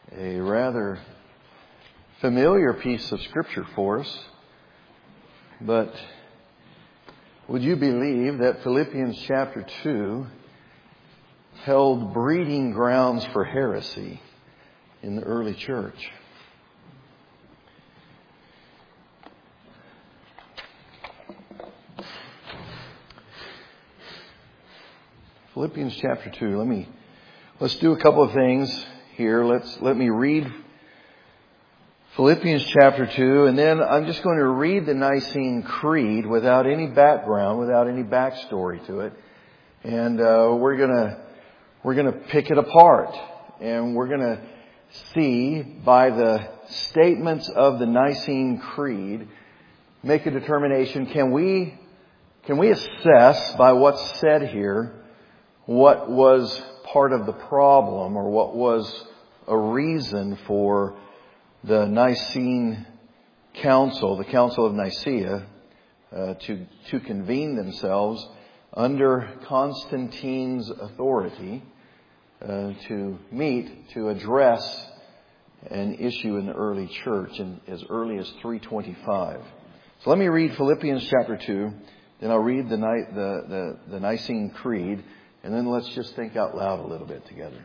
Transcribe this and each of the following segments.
a rather familiar piece of Scripture for us. But would you believe that Philippians chapter 2 held breeding grounds for heresy in the early church? Philippians chapter 2. Let's do a couple of things here. Let me read Philippians chapter 2, and then I'm just going to read the Nicene Creed without any background, without any backstory to it. And we're gonna pick it apart, and we're gonna see by the statements of the Nicene Creed, make a determination. Can we assess by what's said here what was part of the problem, or what was a reason for the Nicene Council, the Council of Nicaea, to convene themselves under Constantine's authority to meet, to address an issue in the early church as early as 325. So let me read Philippians chapter 2, then I'll read the Nicene Creed, and then let's just think out loud a little bit together.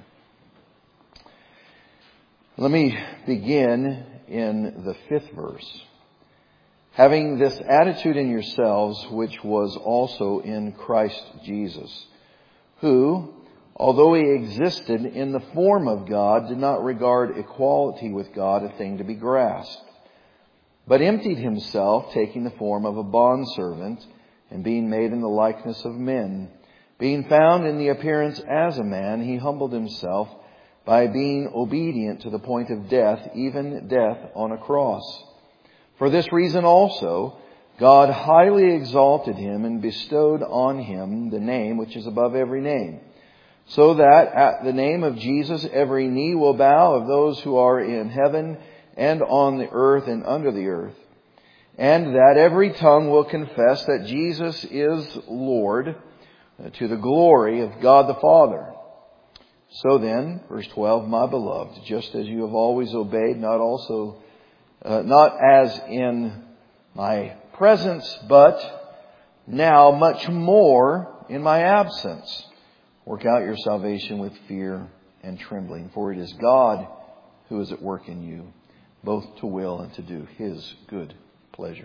Let me begin in the 5th verse. Having this attitude in yourselves, which was also in Christ Jesus, who, although he existed in the form of God, did not regard equality with God a thing to be grasped, but emptied himself, taking the form of a bondservant, and being made in the likeness of men. Being found in the appearance as a man, he humbled himself by being obedient to the point of death, even death on a cross. For this reason also, God highly exalted him and bestowed on him the name which is above every name, so that at the name of Jesus every knee will bow, of those who are in heaven and on the earth and under the earth, and that every tongue will confess that Jesus is Lord, to the glory of God the Father. So then, verse 12, my beloved, just as you have always obeyed, not as in my presence, but now much more in my absence, work out your salvation with fear and trembling, for it is God who is at work in you, both to will and to do His good pleasure.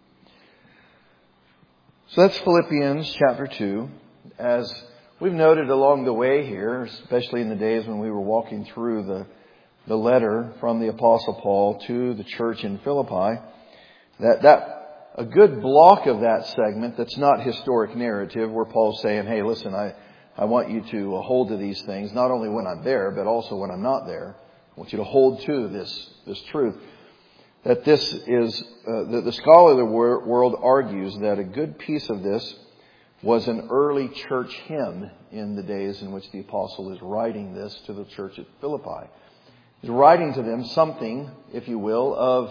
So that's Philippians chapter 2. As we've noted along the way here, especially in the days when we were walking through the letter from the Apostle Paul to the church in Philippi, that a good block of that segment that's not historic narrative, where Paul's saying, hey, listen, I want you to hold to these things, not only when I'm there, but also when I'm not there. I want you to hold to this truth. That this is, the scholarly world argues that a good piece of this was an early church hymn in the days in which the apostle is writing this to the church at Philippi. He's writing to them something, if you will, of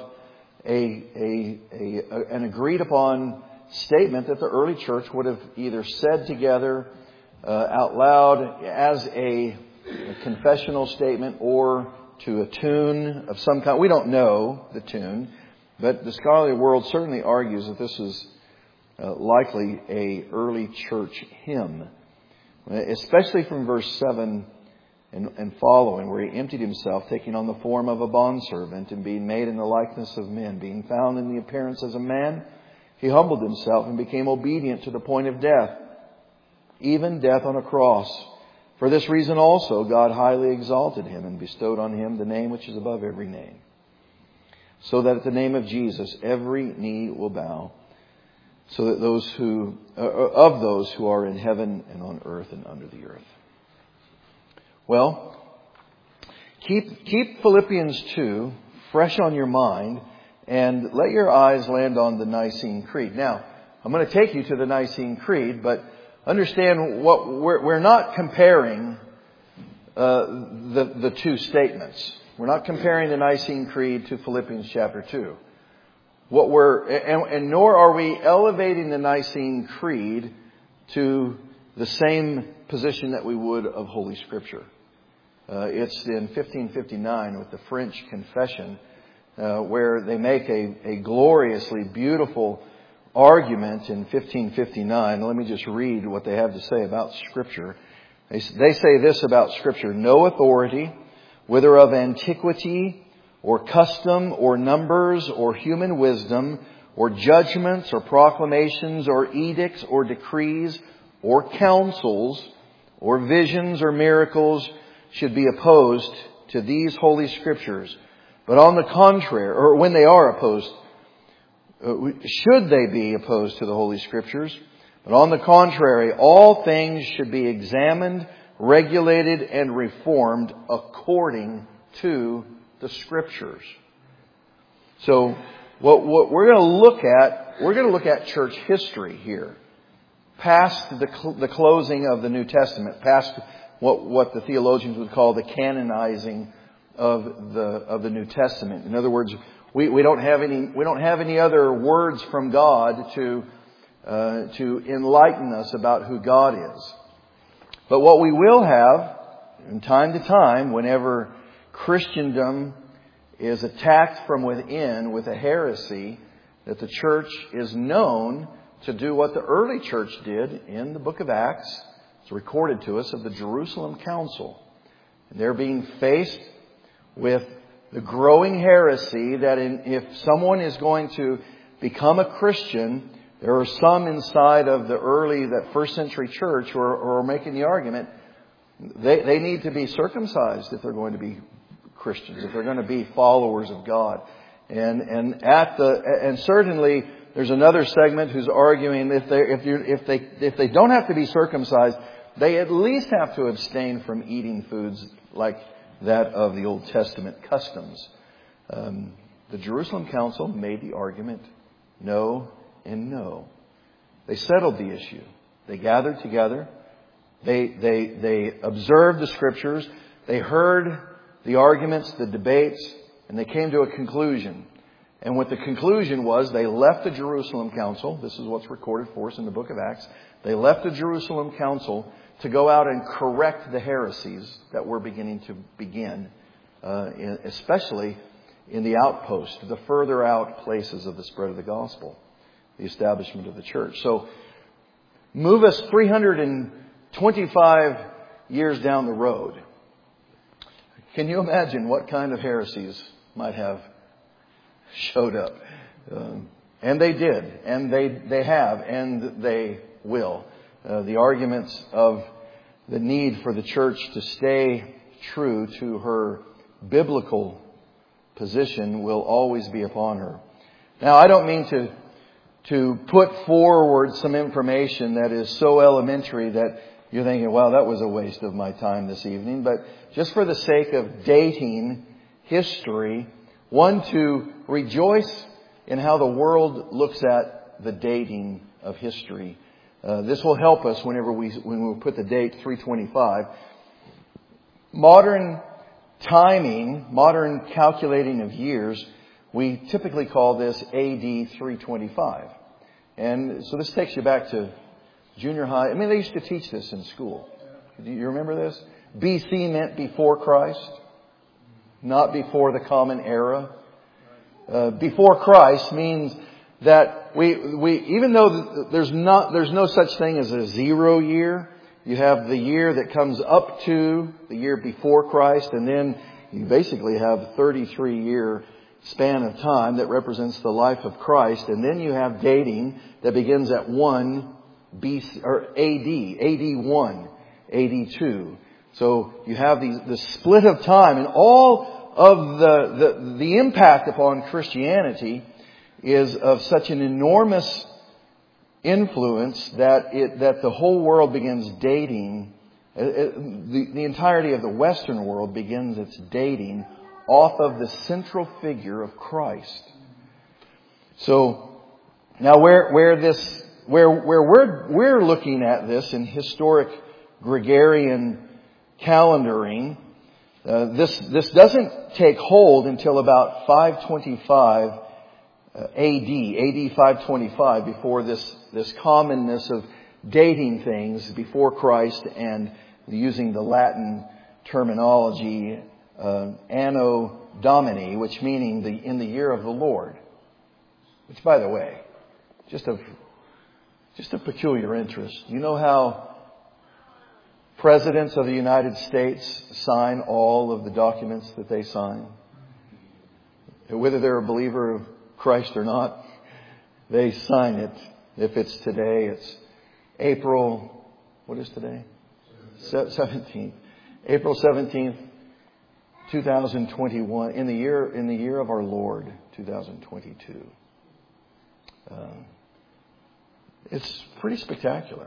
an agreed upon statement that the early church would have either said together out loud as a confessional statement or to a tune of some kind. We don't know the tune, but the scholarly world certainly argues that this is likely a early church hymn, especially from verse 7 and following, where he emptied himself, taking on the form of a bondservant and being made in the likeness of men. Being found in the appearance as a man, he humbled himself and became obedient to the point of death, even death on a cross. For this reason also, God highly exalted him and bestowed on him the name which is above every name, so that at the name of Jesus every knee will bow, so that those who are in heaven and on earth and under the earth. Well, keep Philippians 2 fresh on your mind and let your eyes land on the Nicene Creed. Now, I'm going to take you to the Nicene Creed, but understand what we're not comparing the two statements. We're not comparing the Nicene Creed to Philippians chapter 2. Nor are we elevating the Nicene Creed to the same position that we would of Holy Scripture. It's in 1559 with the French Confession, where they make a gloriously beautiful argument in 1559. Let me just read what they have to say about Scripture. They say this about Scripture: no authority, whether of antiquity or custom or numbers or human wisdom or judgments or proclamations or edicts or decrees or counsels or visions or miracles should be opposed to these Holy Scriptures. But on the contrary, or when they are opposed, should they be opposed to the Holy Scriptures? But on the contrary, all things should be examined, regulated, and reformed according to the Scriptures. So, what we're going to look at church history here, past the closing of the New Testament, past what the theologians would call the canonizing of the New Testament. In other words, we don't have any other words from God to enlighten us about who God is. But what we will have from time to time, whenever Christendom is attacked from within with a heresy, that the church is known to do what the early church did in the book of Acts. It's recorded to us of the Jerusalem Council. And they're being faced with the growing heresy that if someone is going to become a Christian, there are some inside of that first century church who are making the argument they need to be circumcised if they're going to be Christians, if they're going to be followers of God. And certainly there's another segment who's arguing if they don't have to be circumcised, they at least have to abstain from eating foods like that of the Old Testament customs. The Jerusalem Council made the argument no and no. They settled the issue. They gathered together. They observed the Scriptures. They heard the arguments, the debates, and they came to a conclusion. And what the conclusion was, they left the Jerusalem Council. This is what's recorded for us in the book of Acts. They left the Jerusalem Council to go out and correct the heresies that were beginning to begin, especially in the outpost, the further out places of the spread of the gospel, the establishment of the church. So, move us 325 years down the road. Can you imagine what kind of heresies might have showed up? And they did, and they have, and they will. The arguments of the need for the church to stay true to her biblical position will always be upon her. Now, I don't mean to put forward some information that is so elementary that you're thinking, wow, that was a waste of my time this evening. But just for the sake of dating history, one, to rejoice in how the world looks at the dating of history. This will help us when we put the date 325. Modern timing, modern calculating of years, we typically call this AD 325. And so this takes you back to junior high. I mean, they used to teach this in school. Do you remember this? BC meant before Christ, not before the common era. Before Christ means that we even though there's no such thing as a 0 year, you have the year that comes up to the year before Christ, and then you basically have a 33-year span of time that represents the life of Christ, and then you have dating that begins at 1 BC or AD 1, AD 2. So you have the split of time, and all of the impact upon Christianity is of such an enormous influence that the whole world begins dating. The entirety of the Western world begins its dating off of the central figure of Christ. So now where we're looking at this in historic Gregorian calendaring, this doesn't take hold until about 525 AD 525, before this commonness of dating things before Christ and using the Latin terminology, Anno Domini, which meaning in the year of the Lord. Which, by the way, just of peculiar interest. You know how presidents of the United States sign all of the documents that they sign? Whether they're a believer of Christ or not, they sign it. If it's today, it's April, what is today? 17th. April 17th, 2021, in the year of our Lord, 2022. It's pretty spectacular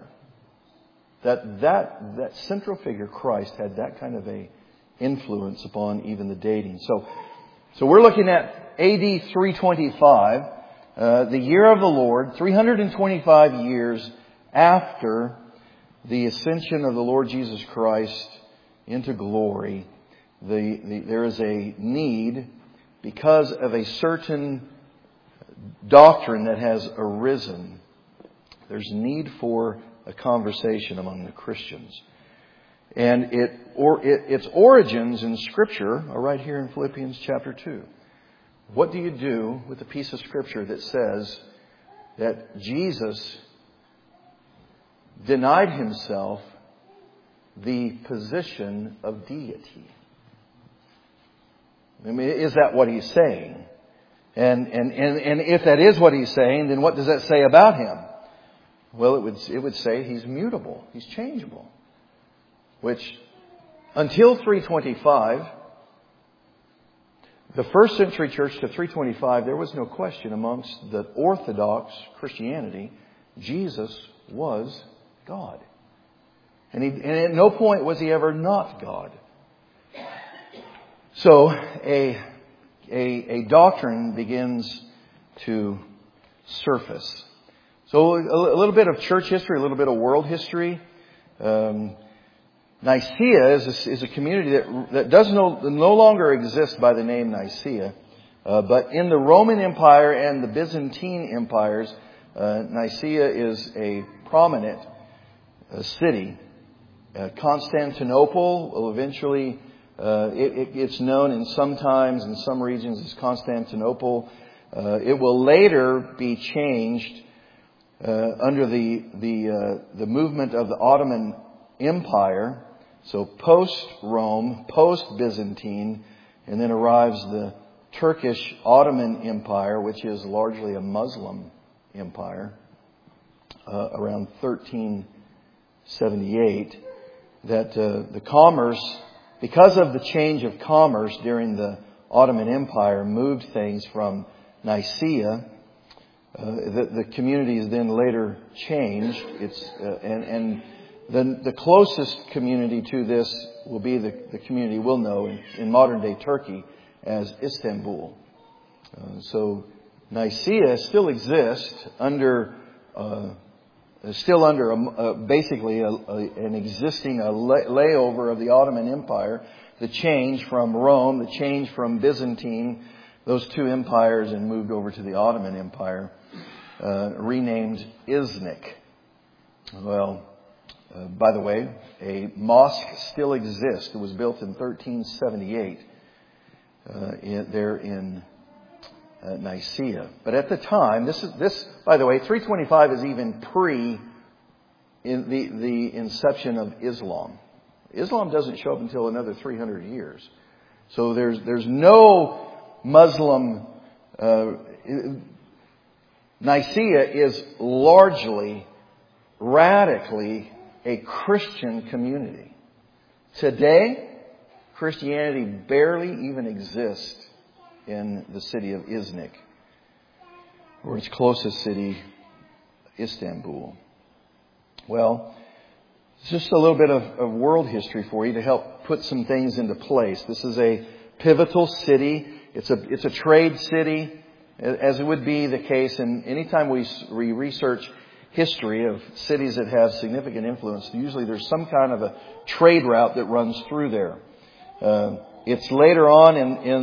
that central figure, Christ, had that kind of a influence upon even the dating. So we're looking at AD 325, the year of the Lord, 325 years after the ascension of the Lord Jesus Christ into glory. There is a need, because of a certain doctrine that has arisen. There's need for a conversation among the Christians. And its origins in Scripture are right here in Philippians chapter 2. What do you do with a piece of Scripture that says that Jesus denied Himself the position of deity? I mean, is that what He's saying? And if that is what He's saying, then what does that say about Him? Well, it would say He's mutable. He's changeable. Which, until 325, the first century church to 325, there was no question amongst the Orthodox Christianity, Jesus was God. And at no point was He ever not God. So a doctrine begins to surface. So a little bit of church history, a little bit of world history. Nicaea is a community that does no longer exist by the name Nicaea. But in the Roman Empire and the Byzantine empires, Nicaea is a prominent city. Constantinople will eventually, it's known in some regions as Constantinople. It will later be changed under the movement of the Ottoman Empire. So post-Rome, post-Byzantine, and then arrives the Turkish Ottoman Empire, which is largely a Muslim empire, around 1378. That the commerce, because of the change of commerce during the Ottoman Empire, moved things from Nicaea. The community is then later changed. The closest community to this will be the community we'll know in modern day Turkey as Istanbul. So Nicaea still exists basically an existing layover of the Ottoman Empire. The change from Rome, the change from Byzantine, those two empires, and moved over to the Ottoman Empire, renamed Iznik. Well, by the way, a mosque still exists. It was built in 1378 there in Nicaea. But at the time, this by the way, 325 is even the inception of Islam. Islam doesn't show up until another 300 years. So there's no Muslim. Nicaea is largely, radically a Christian community. Today, Christianity barely even exists in the city of Iznik, or its closest city, Istanbul. Well, it's just a little bit of world history for you to help put some things into place. This is a pivotal city. It's a trade city, as it would be the case. And anytime we research history of cities that have significant influence, usually there's some kind of a trade route that runs through there. It's later on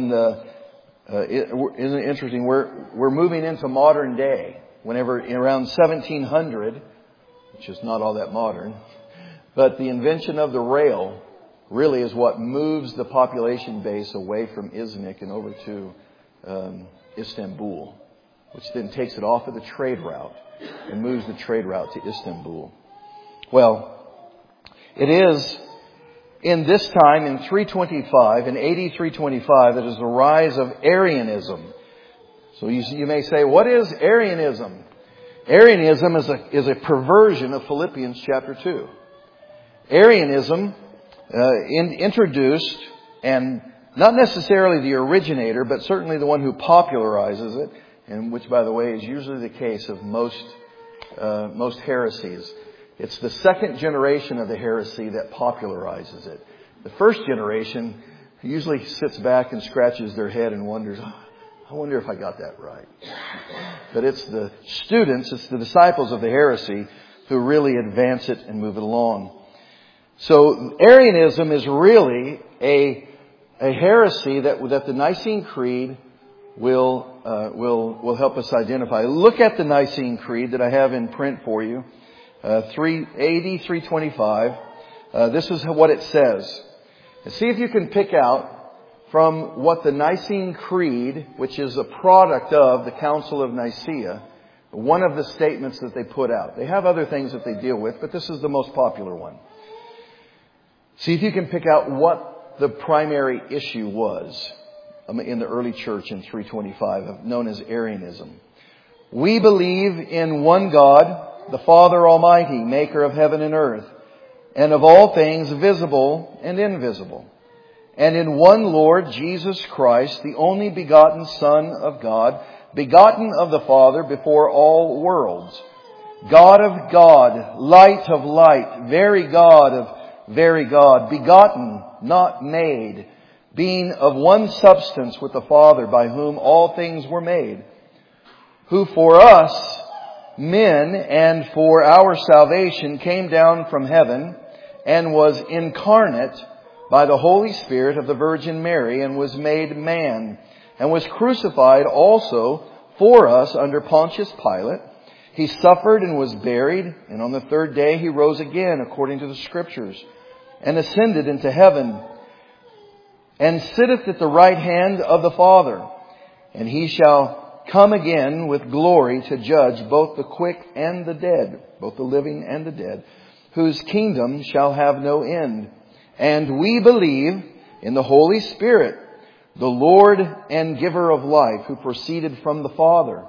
interesting. We're moving into modern day. Whenever around 1700, which is not all that modern, but the invention of the really is what moves the population base away from Iznik and over to Istanbul, which then takes it off of the trade route and moves the trade route to Istanbul. Well, it is in this time, in 325, in AD 325, that is the rise of Arianism. So you may say, what is Arianism? Arianism is a perversion of Philippians chapter 2. Arianism introduced, and not necessarily the originator, but certainly the one who popularizes it, and which, by the way, is usually the case of most heresies. It's the second generation of the heresy that popularizes it. The first generation usually sits back and scratches their head and wonders, I wonder if I got that right. But it's the students, it's the disciples of the heresy who really advance it and move it along. So Arianism is really a heresy that the Nicene Creed will help us identify. Look at the Nicene Creed that I have in print for you. AD 325. This is what it says. And see if you can pick out from what the Nicene Creed, which is a product of the Council of Nicaea, one of the statements that they put out. They have other things that they deal with, but this is the most popular one. See if you can pick out what the primary issue was in the early church in 325, known as Arianism. We believe in one God, the Father Almighty, maker of heaven and earth, and of all things visible and invisible. And in one Lord Jesus Christ, the only begotten Son of God, begotten of the Father before all worlds. God of God, light of light, very God of very God, begotten, not made, being of one substance with the Father, by whom all things were made, who for us men and for our salvation came down from heaven and was incarnate by the Holy Spirit of the Virgin Mary, and was made man, and was crucified also for us under Pontius Pilate. He suffered and was buried, and on the third day He rose again according to the Scriptures, and ascended into heaven, and sitteth at the right hand of the Father. And He shall come again with glory to judge both the quick and the dead, both the living and the dead, whose kingdom shall have no end. And we believe in the Holy Spirit, the Lord and giver of life, who proceedeth from the Father,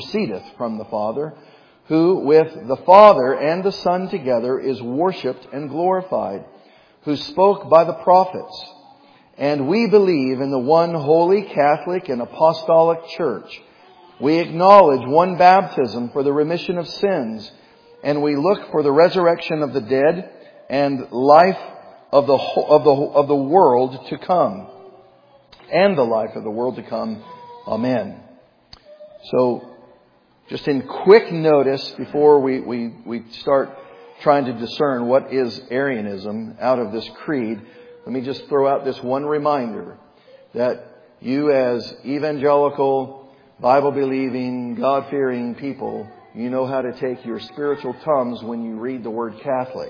who with the Father and the Son together is worshipped and glorified, who spoke by the prophets. And we believe in the one holy Catholic and Apostolic Church. We acknowledge one baptism for the remission of sins, and we look for the resurrection of the dead and life of the world to come. And the life of the world to come. Amen. So, just in quick notice, before we start trying to discern what is Arianism out of this creed, let me just throw out this one reminder that you as evangelical, Bible-believing, God-fearing people, you know how to take your spiritual tums when you read the word Catholic.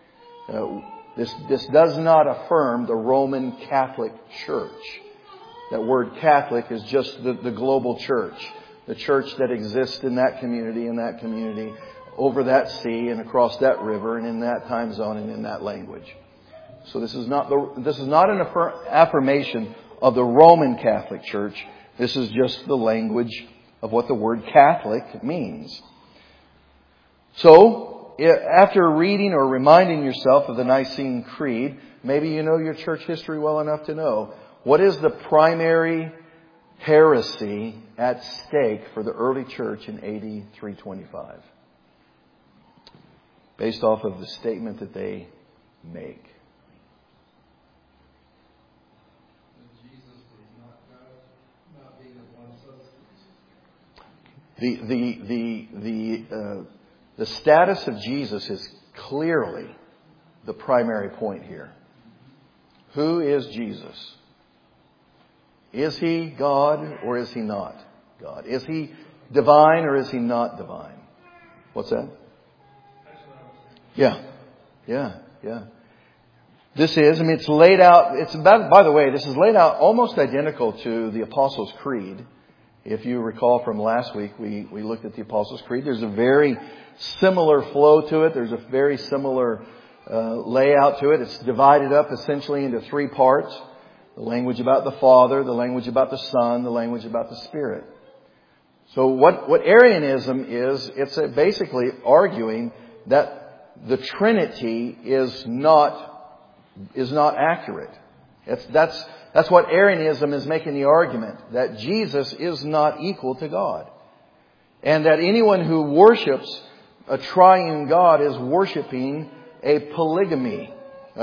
This does not affirm the Roman Catholic Church. That word Catholic is just the global church. The church that exists in that community, over that sea and across that river and in that time zone and in that language. So this is not an affirmation of the Roman Catholic Church. This is just the language of what the word Catholic means. So, after reading or reminding yourself of the Nicene Creed, maybe you know your church history well enough to know, what is the primary heresy at stake for the early church in AD 325? Based off of the statement that they make. The status of Jesus is clearly the primary point here. Who is Jesus? Is He God or is He not God? Is He divine or is He not divine? What's that? Yeah. It's laid out, by the way, this is laid out almost identical to the Apostles' Creed. If you recall from last week, we looked at the Apostles' Creed. There's a very similar flow to it. There's a very similar layout to it. It's divided up essentially into three parts. The language about the Father, the language about the Son, the language about the Spirit. So what Arianism is, it's basically arguing that the Trinity is not accurate. That's what Arianism is making the argument, that Jesus is not equal to God. And that anyone who worships a triune God is worshiping a polygamy.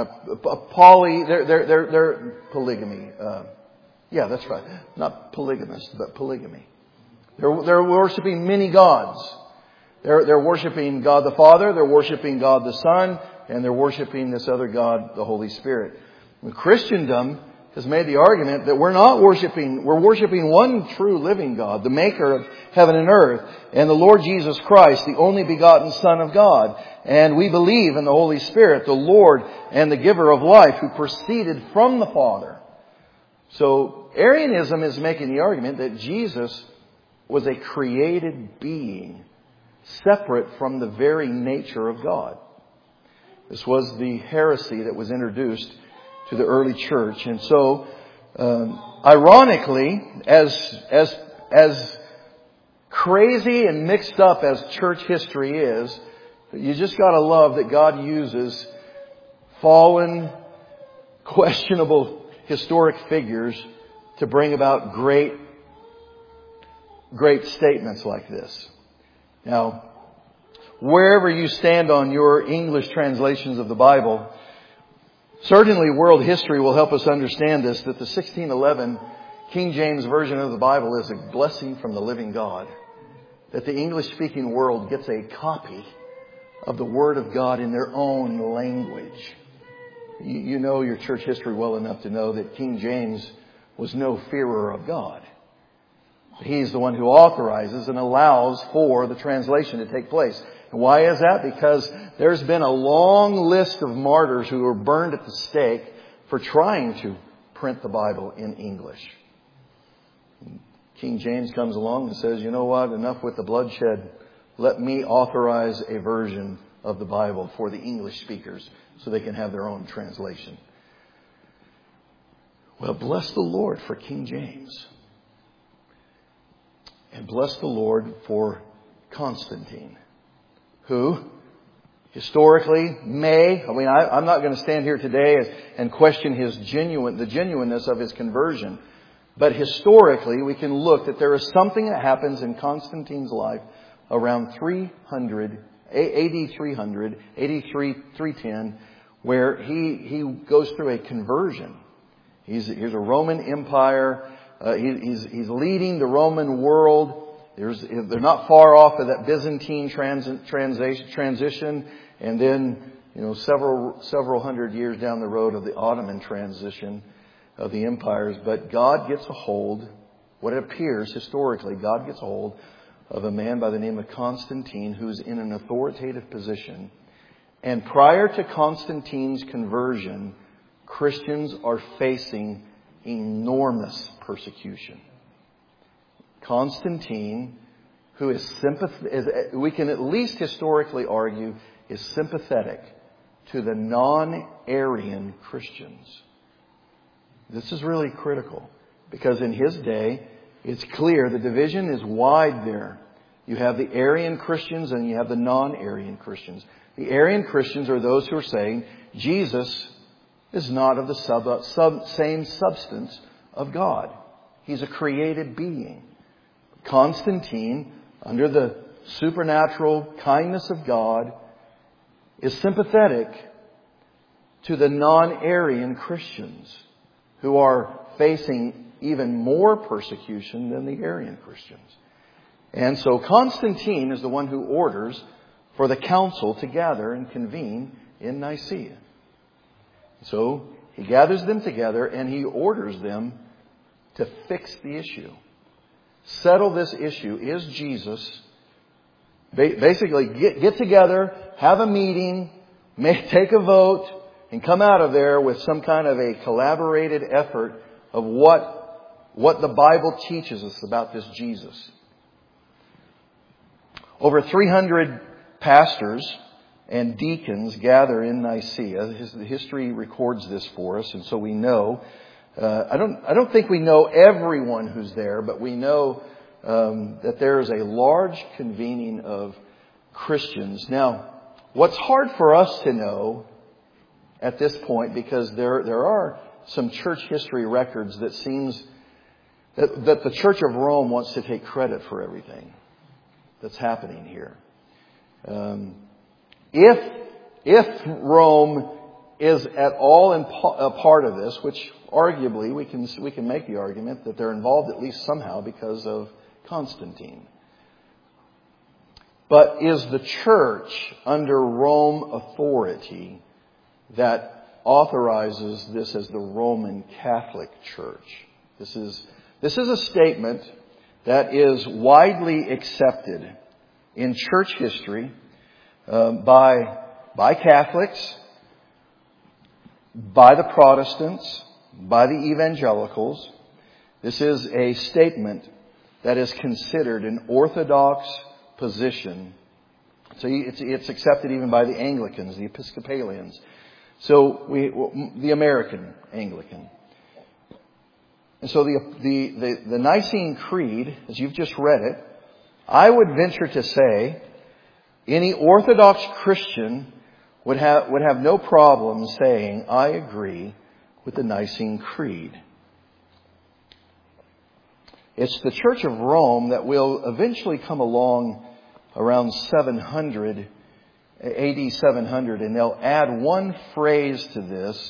They're polygamy. Yeah, that's right. Not polygamist, but polygamy. They're worshiping many gods. They're worshiping God the Father, they're worshiping God the Son, and they're worshiping this other God, the Holy Spirit. Christendom has made the argument that we're worshiping one true living God, the maker of heaven and earth, and the Lord Jesus Christ, the only begotten Son of God. And we believe in the Holy Spirit, the Lord and the giver of life, who proceeded from the Father. So Arianism is making the argument that Jesus was a created being, separate from the very nature of God. This was the heresy that was introduced to the early church. And so, ironically, as crazy and mixed up as church history is, you just gotta love that God uses fallen, questionable historic figures to bring about great statements like this. Now, wherever you stand on your English translations of the Bible, certainly world history will help us understand this, that the 1611 King James Version of the Bible is a blessing from the living God. That the English-speaking world gets a copy of the Word of God in their own language. You know your church history well enough to know that King James was no fearer of God. He's the one who authorizes and allows for the translation to take place. And why is that? Because there's been a long list of martyrs who were burned at the stake for trying to print the Bible in English. King James comes along and says, you know what, enough with the bloodshed. Let me authorize a version of the Bible for the English speakers so they can have their own translation. Well, bless the Lord for King James. And bless the Lord for Constantine, who historically I'm not going to stand here today and question the genuineness of his conversion. But historically, we can look that there is something that happens in Constantine's life around 300, AD 300, 310, where he goes through a conversion. He's a Roman Empire. He's leading the Roman world. They're not far off of that Byzantine transition, and then several hundred years down the road of the Ottoman transition of the empires. But God gets a hold, what it appears historically, God gets a hold of a man by the name of Constantine who's in an authoritative position. And prior to Constantine's conversion, Christians are facing enormous persecution. Constantine, who is we can at least historically argue, is sympathetic to the non-Arian Christians. This is really critical because in his day, it's clear the division is wide there. You have the Arian Christians and you have the non-Arian Christians. The Arian Christians are those who are saying Jesus is not of the same substance of God. He's a created being. Constantine, under the supernatural kindness of God, is sympathetic to the non-Arian Christians who are facing even more persecution than the Arian Christians. And so Constantine is the one who orders for the council to gather and convene in Nicaea. So he gathers them together and he orders them to fix the issue. Settle this issue. Is Jesus, basically get together, have a meeting, take a vote, and come out of there with some kind of a collaborated effort of what the Bible teaches us about this Jesus. Over 300 pastors and deacons gather in Nicaea. The history records this for us, and so we know. I don't think we know everyone who's there, but we know that there is a large convening of Christians. Now, what's hard for us to know at this point, because there are some church history records that seems that the Church of Rome wants to take credit for everything that's happening here. If Rome is at all a part of this, which arguably we can make the argument that they're involved at least somehow because of Constantine. But is the church under Rome authority that authorizes this as the Roman Catholic Church? This is a statement that is widely accepted in church history by Catholics, by the Protestants, by the evangelicals. This is a statement that is considered an orthodox position. So it's accepted even by the Anglicans, the Episcopalians. So the American Anglican. And so the Nicene Creed, as you've just read it, I would venture to say any Orthodox Christian would have no problem saying, I agree with the Nicene Creed. It's the Church of Rome that will eventually come along around 700, AD 700, and they'll add one phrase to this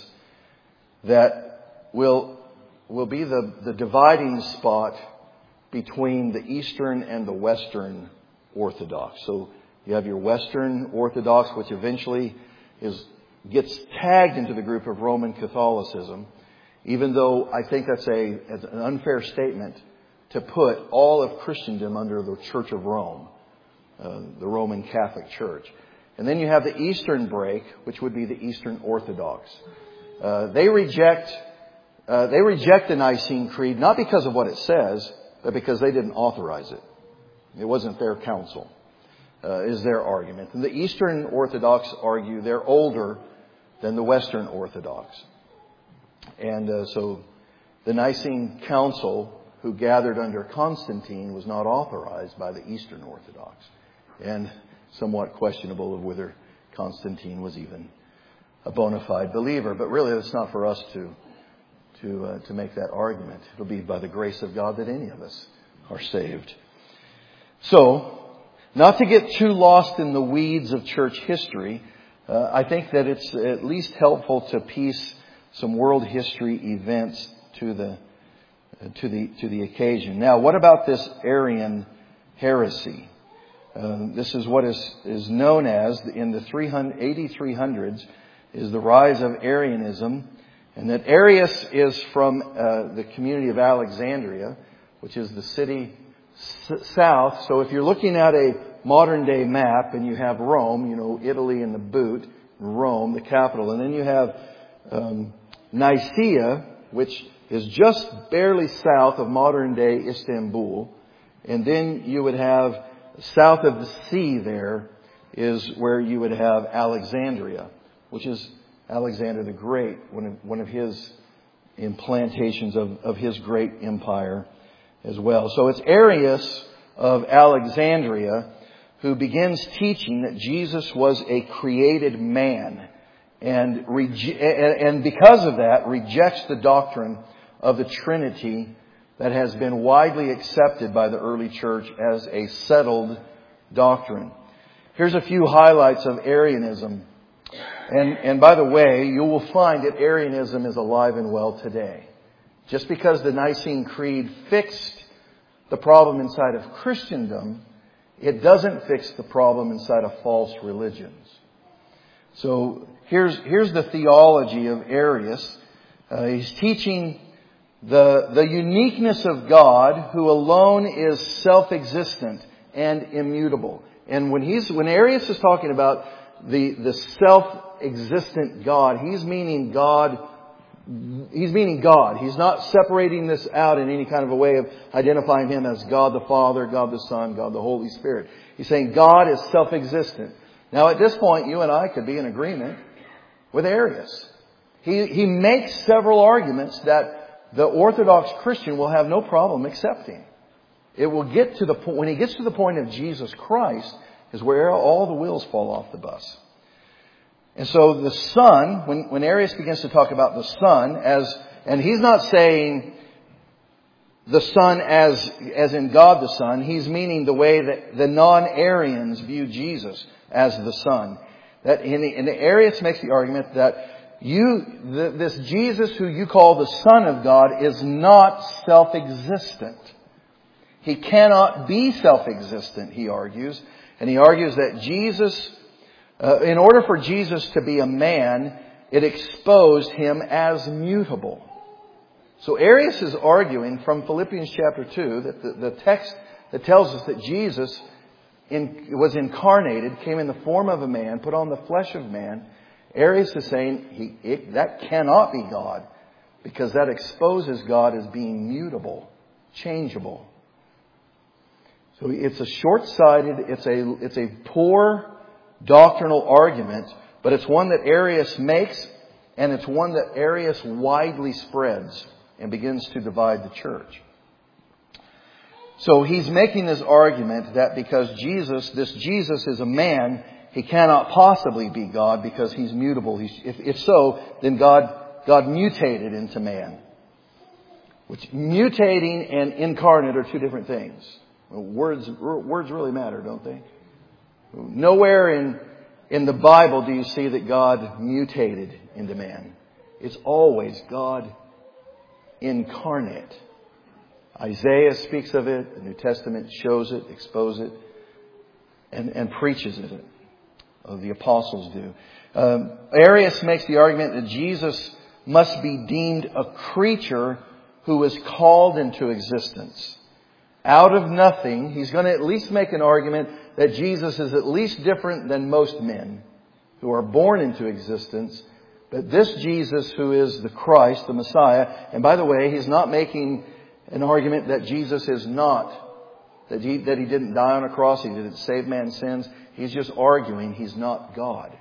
that will be the dividing spot between the Eastern and the Western Orthodox. So you have your Western Orthodox, which eventually gets tagged into the group of Roman Catholicism, even though I think that's an unfair statement to put all of Christendom under the Church of Rome, the Roman Catholic Church. And then you have the Eastern break, which would be the Eastern Orthodox. They reject the Nicene Creed, not because of what it says, but because they didn't authorize it. It wasn't their counsel, is their argument. And the Eastern Orthodox argue they're older than the Western Orthodox. And so the Nicene Council, who gathered under Constantine, was not authorized by the Eastern Orthodox. And somewhat questionable of whether Constantine was even a bona fide believer. But really, it's not for us to make that argument. It'll be by the grace of God that any of us are saved. So, not to get too lost in the weeds of church history, I think that it's at least helpful to piece some world history events to the occasion. Now, what about this Arian heresy? This is what is known as, in the 300s, is the rise of Arianism. And that Arius is from the community of Alexandria, which is the city south. So if you're looking at a modern day map and you have Rome, Italy in the boot, Rome, the capital. And then you have Nicaea, which is just barely south of modern day Istanbul. And then you would have south of the sea there is where you would have Alexandria, which is Alexander the Great, one of his implantations of his great empire as well. So it's Arius of Alexandria who begins teaching that Jesus was a created man, and because of that rejects the doctrine of the Trinity that has been widely accepted by the early church as a settled doctrine. Here's a few highlights of Arianism. And by the way, you will find that Arianism is alive and well today. Just because the Nicene Creed fixed the problem inside of Christendom, it doesn't fix the problem inside of false religions. So here's the theology of Arius. He's teaching the uniqueness of God, who alone is self-existent and immutable. And when Arius is talking about the self-existent God. He's meaning God. He's not separating this out in any kind of a way of identifying Him as God the Father, God the Son, God the Holy Spirit. He's saying God is self-existent. Now at this point, you and I could be in agreement with Arius. He makes several arguments that the Orthodox Christian will have no problem accepting. It will get to the point, when he gets to the point of Jesus Christ, is where all the wheels fall off the bus. And so the Son, when Arius begins to talk about the Son and he's not saying the Son as in God the Son, he's meaning the way that the non-Arians view Jesus as the Son. That and Arius makes the argument that this Jesus who you call the Son of God is not self-existent. He cannot be self-existent, he argues. And he argues that Jesus, in order for Jesus to be a man, it exposed Him as mutable. So Arius is arguing from Philippians chapter 2 that the text that tells us that Jesus was incarnated, came in the form of a man, put on the flesh of man. Arius is saying that cannot be God, because that exposes God as being mutable, changeable. So it's a short-sighted, it's a poor doctrinal argument, but it's one that Arius makes, and it's one that Arius widely spreads and begins to divide the church. So he's making this argument that because this Jesus is a man, He cannot possibly be God because He's mutable. If so, then God mutated into man. Which mutating and incarnate are two different things. Words really matter, don't they? Nowhere in the Bible do you see that God mutated into man. It's always God incarnate. Isaiah speaks of it. The New Testament shows it, exposes it, and preaches it. The apostles do. Arius makes the argument that Jesus must be deemed a creature who was called into existence. Out of nothing, he's going to at least make an argument that Jesus is at least different than most men who are born into existence. But this Jesus who is the Christ, the Messiah, and by the way, he's not making an argument that Jesus is not, that he didn't die on a cross, He didn't save man's sins. He's just arguing He's not God.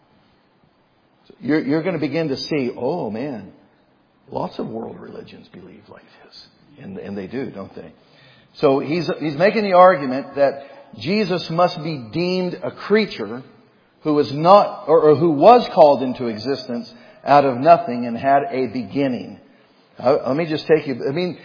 So you're going to begin to see, oh man, lots of world religions believe like this. And they do, don't they? So he's making the argument that Jesus must be deemed a creature who was not, or who was called into existence out of nothing and had a beginning. Let me just take you,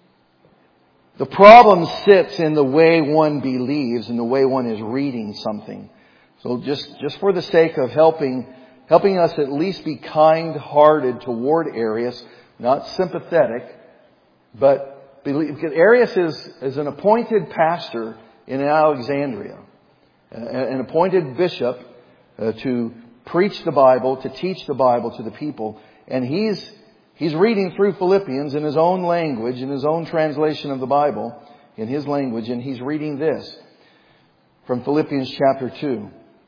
the problem sits in the way one believes and the way one is reading something. So just for the sake of helping us at least be kind-hearted toward Arius, not sympathetic, but believe. Because Arius is an appointed pastor in Alexandria, an appointed bishop to preach the Bible, to teach the Bible to the people, and He's reading through Philippians in his own language, in his own translation of the Bible, in his language, and he's reading this from Philippians chapter 2.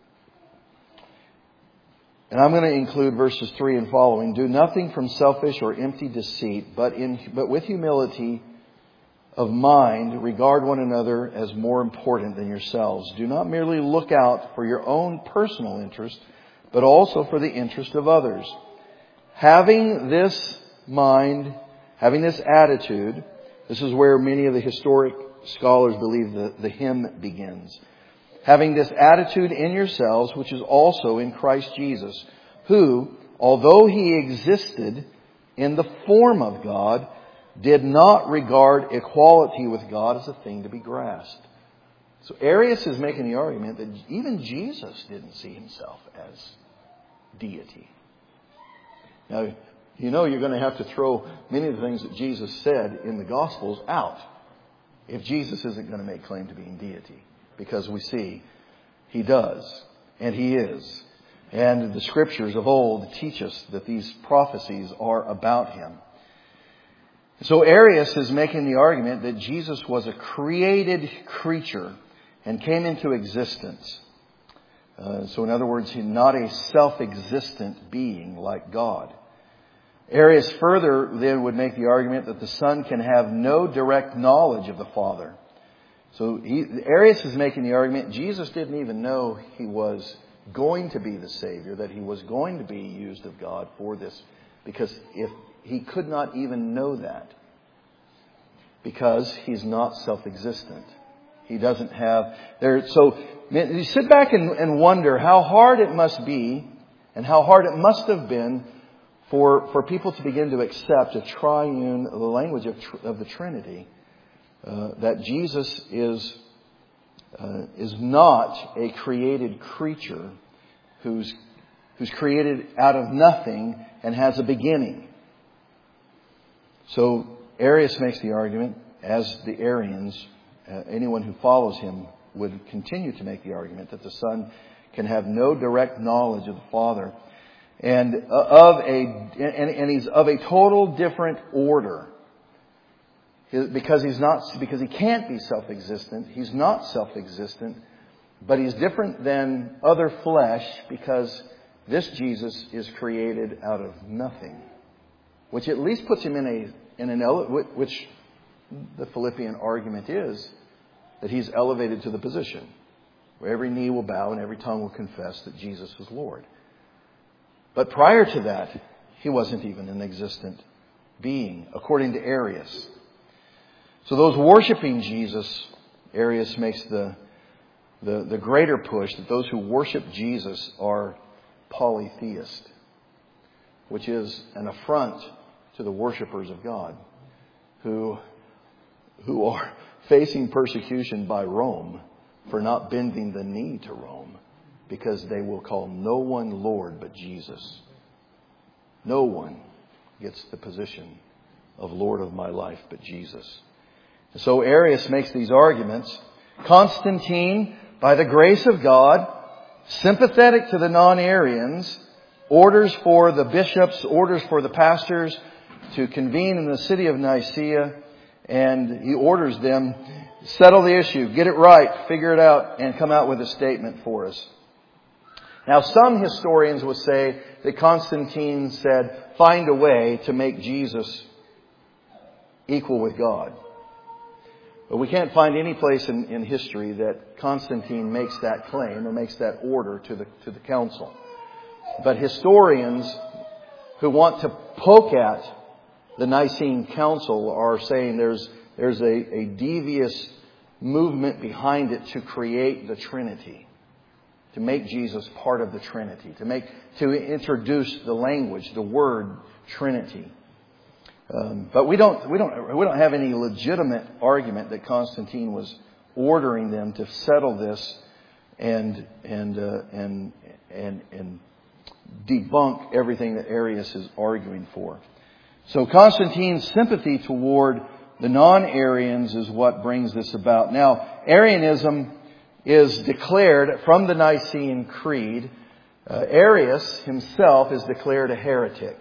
And I'm going to include verses 3 and following. Do nothing from selfish or empty deceit, but with humility of mind, regard one another as more important than yourselves. Do not merely look out for your own personal interest, but also for the interest of others. Having this mind, having this attitude, this is where many of the historic scholars believe the hymn begins. Having this attitude in yourselves, which is also in Christ Jesus, who, although He existed in the form of God, did not regard equality with God as a thing to be grasped. So Arius is making the argument that even Jesus didn't see Himself as deity. Now, you're going to have to throw many of the things that Jesus said in the Gospels out if Jesus isn't going to make claim to being deity. Because we see He does, and He is. And the Scriptures of old teach us that these prophecies are about Him. So Arius is making the argument that Jesus was a created creature and came into existence. So in other words, he's not a self-existent being like God. Arius further then would make the argument that the Son can have no direct knowledge of the Father. So Arius is making the argument Jesus didn't even know he was going to be the Savior, that he was going to be used of God for this, because if he could not even know that, because he's not self-existent. He doesn't have there. So you sit back and wonder how hard it must be, and how hard it must have been for people to begin to accept the language of the Trinity, that Jesus is not a created creature who's created out of nothing and has a beginning. So Arius makes the argument, as the Arians, anyone who follows him would continue to make the argument, that the Son can have no direct knowledge of the Father, and he's of a total different order, because he can't be self-existent. He's not self-existent, but he's different than other flesh, because this Jesus is created out of nothing, which at least puts him which the Philippian argument is, that he's elevated to the position where every knee will bow and every tongue will confess that Jesus is Lord. But prior to that, he wasn't even an existent being, according to Arius. So those worshiping Jesus, Arius makes the greater push that those who worship Jesus are polytheist, which is an affront to the worshipers of God, who are facing persecution by Rome for not bending the knee to Rome, because they will call no one Lord but Jesus. No one gets the position of Lord of my life but Jesus. And so Arius makes these arguments. Constantine, by the grace of God, sympathetic to the non-Arians, orders for the bishops, orders for the pastors to convene in the city of Nicaea, and he orders them, settle the issue, get it right, figure it out, and come out with a statement for us. Now, some historians will say that Constantine said, find a way to make Jesus equal with God. But we can't find any place in history that Constantine makes that claim or makes that order to the council. But historians who want to poke at the Nicene Council are saying there's a devious movement behind it to create the Trinity, to make Jesus part of the Trinity, to introduce the language, the word Trinity. But we don't have any legitimate argument that Constantine was ordering them to settle this and debunk everything that Arius is arguing for. So Constantine's sympathy toward the non-Arians is what brings this about. Now, Arianism is declared from the Nicene Creed. Arius himself is declared a heretic.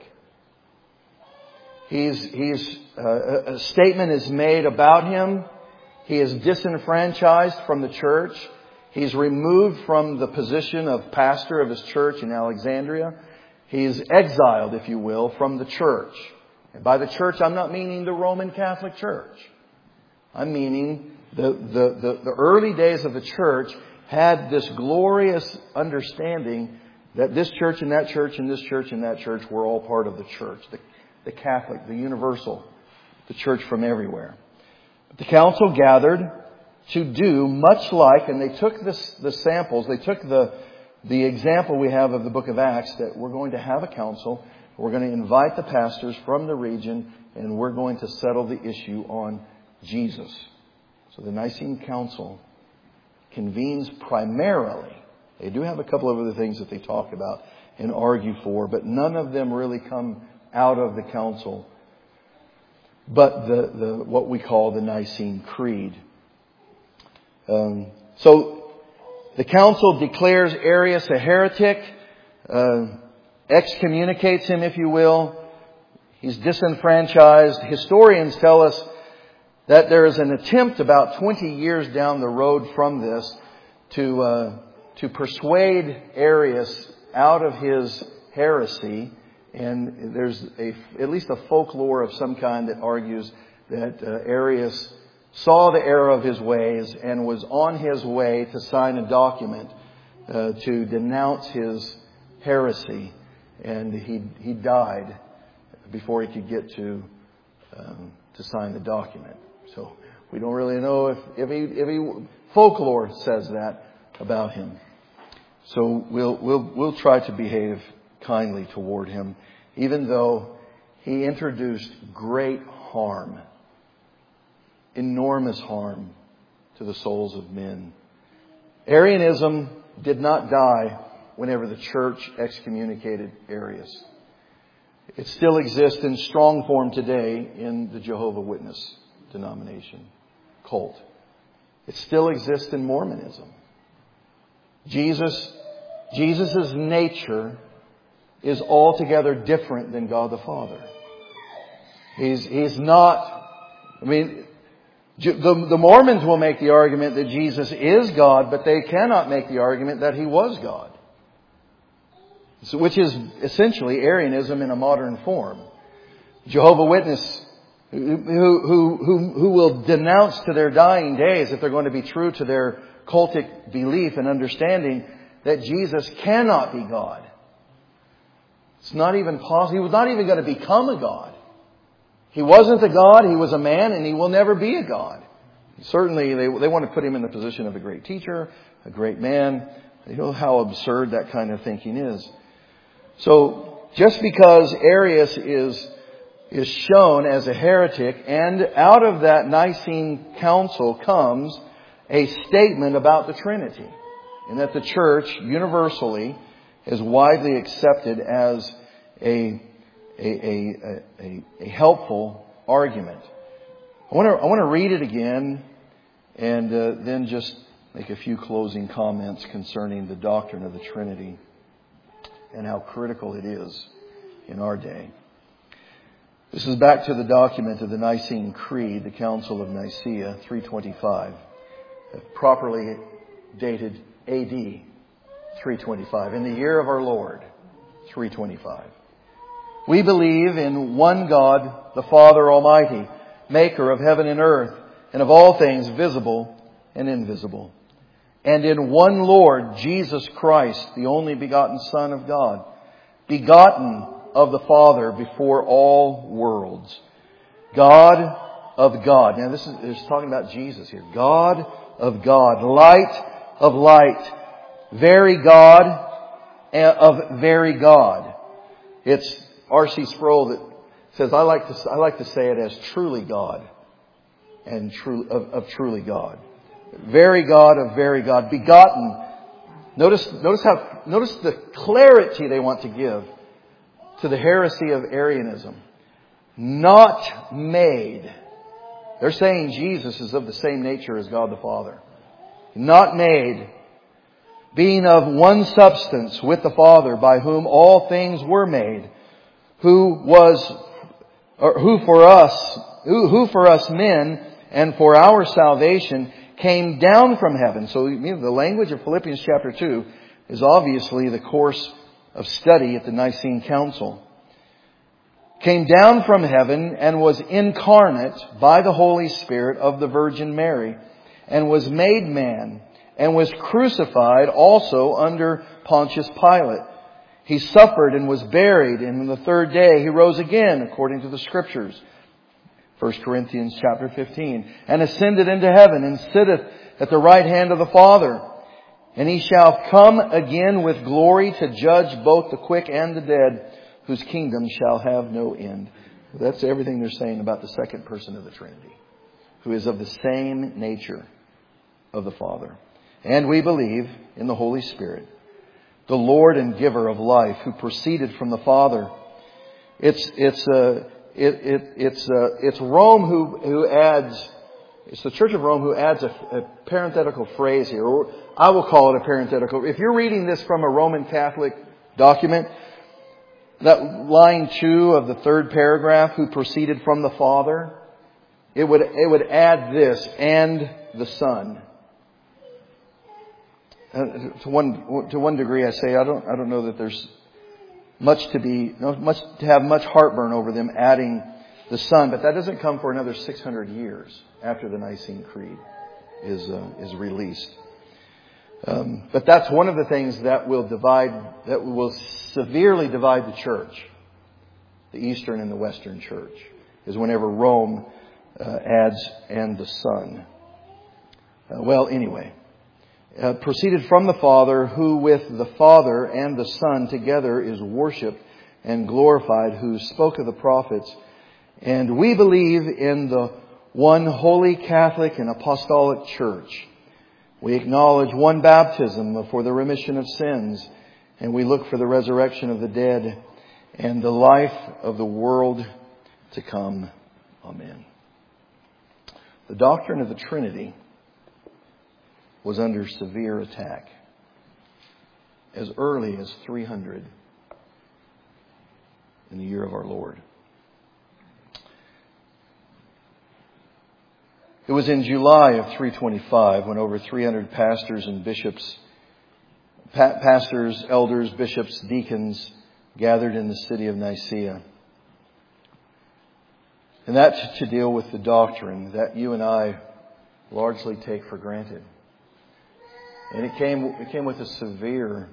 A statement is made about him. He is disenfranchised from the church. He's removed from the position of pastor of his church in Alexandria. He's exiled, if you will, from the church. And by the church, I'm not meaning the Roman Catholic Church. I'm meaning the early days of the church had this glorious understanding that this church and that church and this church and that church were all part of the church. The Catholic, the universal, the church from everywhere. But the council gathered to do much like, and they took the samples, they took the example we have of the book of Acts, that we're going to have a council, we're going to invite the pastors from the region, and we're going to settle the issue on Jesus. So the Nicene Council convenes primarily. They do have a couple of other things that they talk about and argue for, but none of them really come out of the council, but the what we call the Nicene Creed. So the council declares Arius a heretic, excommunicates him, if you will. He's disenfranchised. Historians tell us that there is an attempt about 20 years down the road from this to to persuade Arius out of his heresy. And there's at least a folklore of some kind that argues that Arius saw the error of his ways and was on his way to sign a document to denounce his heresy. And he died before he could get to sign the document. So we don't really know if he folklore says that about him. So we'll try to behave kindly toward him, even though he introduced great harm, enormous harm to the souls of men. Arianism did not die whenever the church excommunicated Arius. It still exists in strong form today in the Jehovah's Witness denomination, cult. It still exists in Mormonism. Jesus' nature is altogether different than God the Father. He's not, the Mormons will make the argument that Jesus is God, but they cannot make the argument that He was God. So, which is essentially Arianism in a modern form. Jehovah's Witness, who will denounce to their dying days, if they're going to be true to their cultic belief and understanding, that Jesus cannot be God. It's not even possible. He was not even going to become a God. He wasn't a God. He was a man, and He will never be a God. Certainly, they want to put Him in the position of a great teacher, a great man. You know how absurd that kind of thinking is. So, just because Arius is shown as a heretic, and out of that Nicene Council comes a statement about the Trinity, and that the Church universally is widely accepted as a helpful argument. I want to read it again, and then just make a few closing comments concerning the doctrine of the Trinity and how critical it is in our day. This is back to the document of the Nicene Creed, the Council of Nicaea, 325, properly dated AD 325, in the year of our Lord, 325. We believe in one God, the Father Almighty, maker of heaven and earth, and of all things visible and invisible. And in one Lord, Jesus Christ, the only begotten Son of God, begotten of the Father before all worlds. God of God. Now this is talking about Jesus here. God of God. Light of light. Very God of very God. It's R.C. Sproul that says, I like to say it as truly God and of truly God. Very God of very God. Begotten. Notice the clarity they want to give to the heresy of Arianism. Not made. They're saying Jesus is of the same nature as God the Father. Not made. Being of one substance with the Father, by whom all things were made, who for us men and for our salvation came down from heaven. So the language of Philippians chapter 2 is obviously the course of study at the Nicene Council. Came down from heaven and was incarnate by the Holy Spirit of the Virgin Mary, and was made man, and was crucified also under Pontius Pilate. He suffered and was buried, and on the third day He rose again, according to the Scriptures. 1 Corinthians chapter 15. And ascended into heaven, and sitteth at the right hand of the Father. And He shall come again with glory to judge both the quick and the dead, whose kingdom shall have no end. That's everything they're saying about the second person of the Trinity, who is of the same nature of the Father. And we believe in the Holy Spirit, the Lord and giver of life, who proceeded from the Father. It's Rome who adds, it's the Church of Rome who adds a parenthetical phrase here, or I will call it a parenthetical. If you're reading this from a Roman Catholic document, that line 2 of the third paragraph, who proceeded from the Father, it would add this, and the Son. to one degree, I say I don't know that there's much to have much heartburn over them adding the Son, but that doesn't come for another 600 years after the Nicene Creed is released. But that's one of the things that will severely divide the church, the Eastern and the Western church, is whenever Rome adds "and the Son." Proceeded from the Father, who with the Father and the Son together is worshipped and glorified, who spoke of the prophets. And we believe in the one holy Catholic and Apostolic Church. We acknowledge one baptism for the remission of sins, and we look for the resurrection of the dead and the life of the world to come. Amen. The doctrine of the Trinity was under severe attack as early as 300 in the year of our Lord. It was in July of 325 when over 300 pastors and bishops, pastors, elders, bishops, deacons gathered in the city of Nicaea. And that's to deal with the doctrine that you and I largely take for granted. And it came with a severe,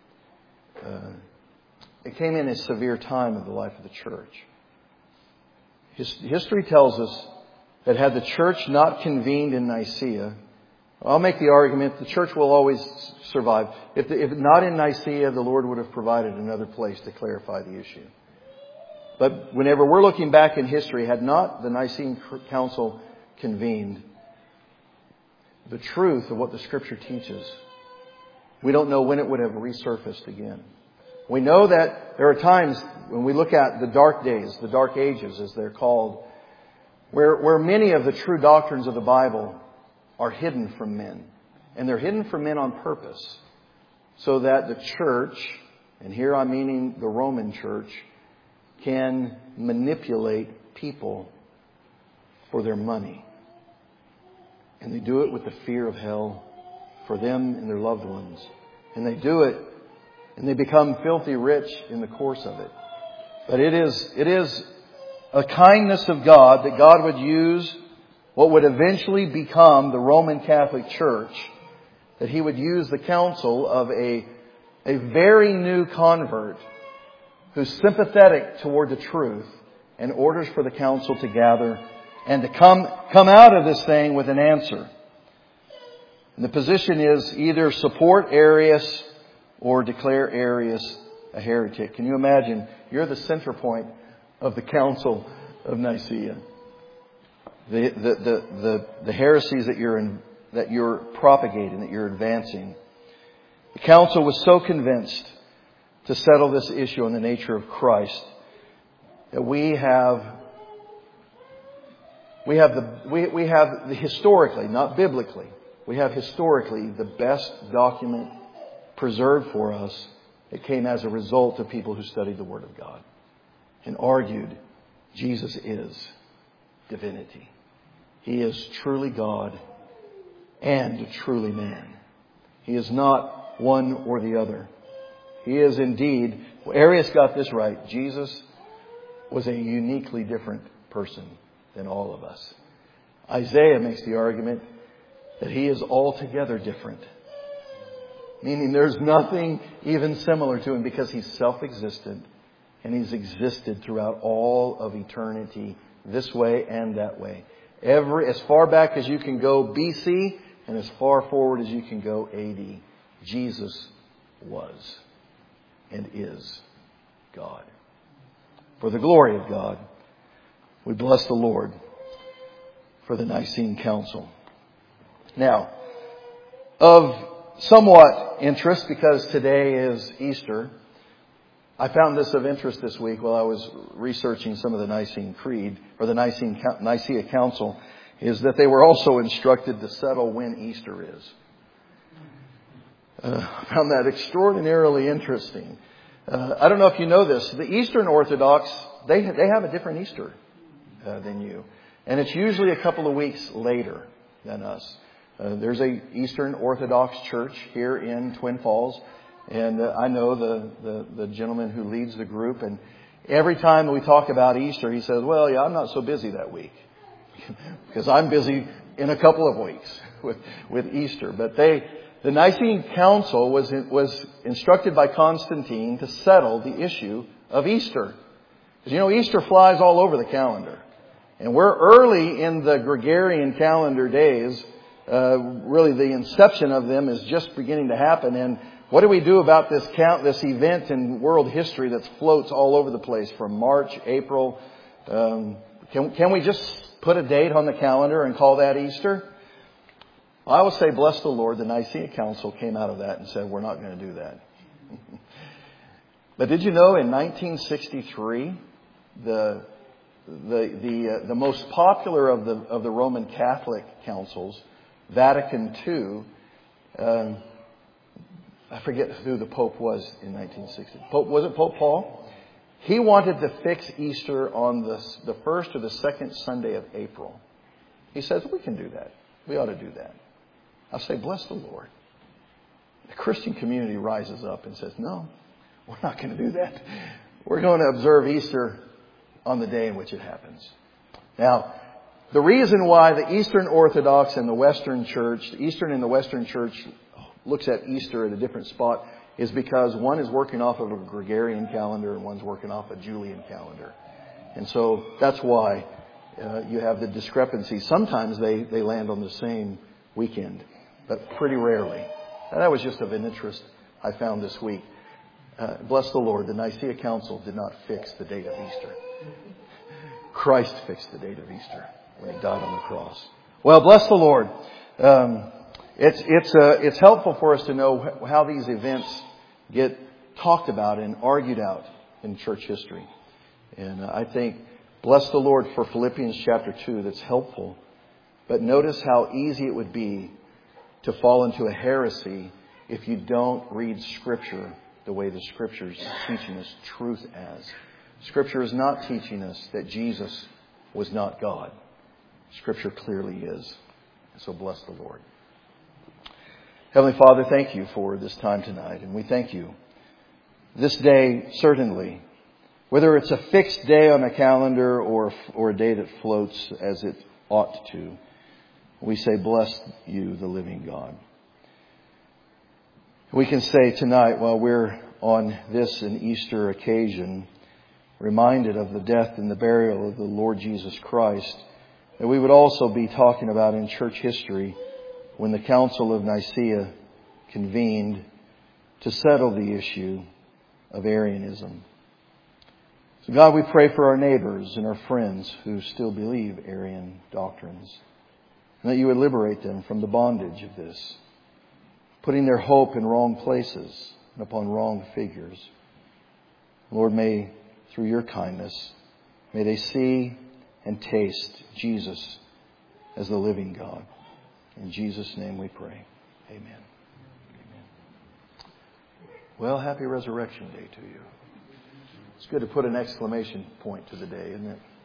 it came in a severe time of the life of the church. History tells us that had the church not convened in Nicaea, I'll make the argument the church will always survive. If not in Nicaea, the Lord would have provided another place to clarify the issue. But whenever we're looking back in history, had not the Nicene Council convened, the truth of what the Scripture teaches, we don't know when it would have resurfaced again. We know that there are times when we look at the dark days, the dark ages as they're called, where many of the true doctrines of the Bible are hidden from men. And they're hidden from men on purpose, so that the church, and here I'm meaning the Roman church, can manipulate people for their money. And they do it with the fear of hell for them and their loved ones. And they do it, and they become filthy rich in the course of it. But it is a kindness of God that God would use what would eventually become the Roman Catholic Church, that He would use the counsel of a very new convert who's sympathetic toward the truth and orders for the council to gather and to come out of this thing with an answer. And the position is either support Arius or declare Arius a heretic. Can you imagine? You're the center point of the Council of Nicaea. The heresies that you're propagating, that you're advancing. The council was so convinced to settle this issue on the nature of Christ that we have historically, not biblically, we have historically the best document preserved for us that came as a result of people who studied the Word of God and argued Jesus is divinity. He is truly God and truly man. He is not one or the other. He is indeed, Arius got this right, Jesus was a uniquely different person than all of us. Isaiah makes the argument that He is altogether different. Meaning there's nothing even similar to Him because He's self-existent and He's existed throughout all of eternity, this way and that way. As far back as you can go BC and as far forward as you can go AD, Jesus was and is God. For the glory of God, we bless the Lord for the Nicene Council. Now, of somewhat interest, because today is Easter, I found this of interest this week while I was researching some of the Nicene Creed, or the Nicaea Council, is that they were also instructed to settle when Easter is. I found that extraordinarily interesting. I don't know if you know this. The Eastern Orthodox, they have a different Easter than you. And it's usually a couple of weeks later than us. There's a Eastern Orthodox church here in Twin Falls, and I know the gentleman who leads the group, and every time we talk about Easter, he says, well, yeah, I'm not so busy that week because I'm busy in a couple of weeks with Easter. But the Nicene Council was instructed by Constantine to settle the issue of Easter. Because Easter flies all over the calendar. And we're early in the Gregorian calendar days. Really the inception of them is just beginning to happen. And what do we do about this event in world history that floats all over the place from March, April? Can we just put a date on the calendar and call that Easter? I will say, bless the Lord, the Nicene Council came out of that and said, we're not going to do that. But did you know in 1963, the most popular of the Roman Catholic councils, Vatican II, I forget who the Pope was in 1960. Was it Pope Paul? He wanted to fix Easter on the first or the second Sunday of April. He says, we can do that. We ought to do that. I say, bless the Lord. The Christian community rises up and says, no, we're not going to do that. We're going to observe Easter on the day in which it happens. Now, the reason why the Eastern Orthodox and the Western Church, the Eastern and the Western Church looks at Easter at a different spot is because one is working off of a Gregorian calendar and one's working off a Julian calendar. And so that's why you have the discrepancy. Sometimes they land on the same weekend, but pretty rarely. And that was just of an interest I found this week. Bless the Lord, the Nicaea Council did not fix the date of Easter. Christ fixed the date of Easter when He died on the cross. Well, bless the Lord. It's helpful for us to know how these events get talked about and argued out in church history. And I think, bless the Lord for Philippians chapter 2, that's helpful. But notice how easy it would be to fall into a heresy if you don't read Scripture the way the Scripture is teaching us truth as. Scripture is not teaching us that Jesus was not God. Scripture clearly is. So bless the Lord. Heavenly Father, thank You for this time tonight. And we thank You. This day, certainly, whether it's a fixed day on a calendar or a day that floats as it ought to, we say, bless You, the living God. We can say tonight, while we're on this an Easter occasion, reminded of the death and the burial of the Lord Jesus Christ, that we would also be talking about in church history when the Council of Nicaea convened to settle the issue of Arianism. So God, we pray for our neighbors and our friends who still believe Arian doctrines, and that You would liberate them from the bondage of this, putting their hope in wrong places and upon wrong figures. Lord, may, through Your kindness, may they see and taste Jesus as the living God. In Jesus' name we pray. Amen. Amen. Well, happy Resurrection Day to you. It's good to put an exclamation point to the day, isn't it?